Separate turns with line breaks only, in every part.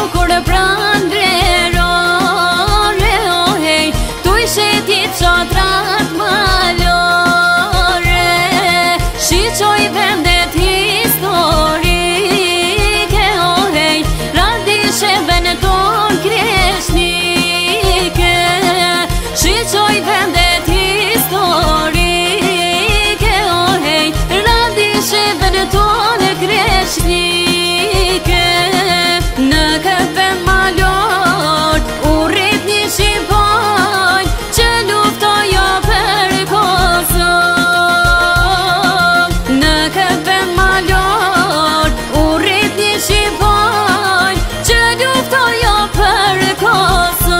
bukur pranë drerore, oh hej, tu ishe ti qatrat malore, shiqoj vendet historike, oh hej, radisheve në ton kreshnike, shiqoj vendet historike, oh hej, radisheve në ton kreshnike. Në këtë malor u rrit një shqiptar që luftojo për Kosovë. Në këtë malor u rrit një shqiptar që luftojo për Kosovë.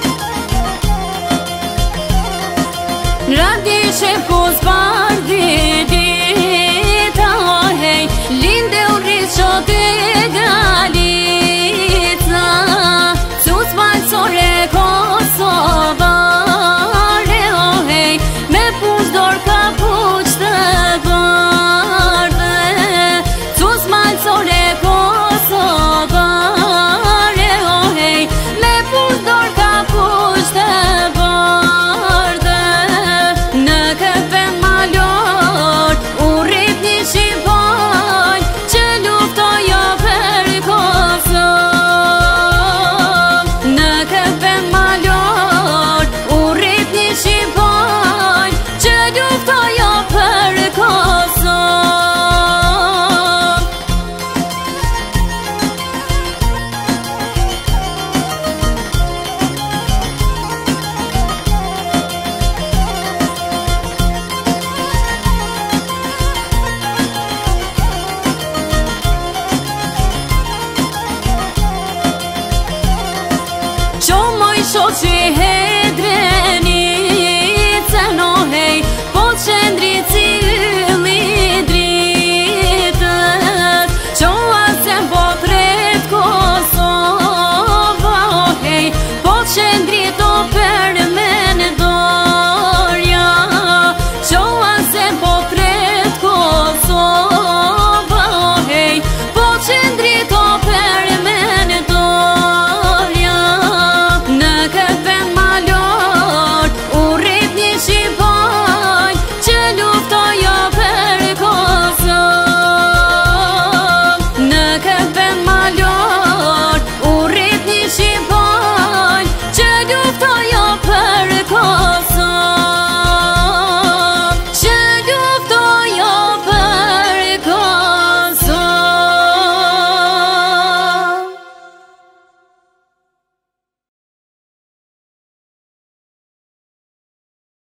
Radishe po s'bardhi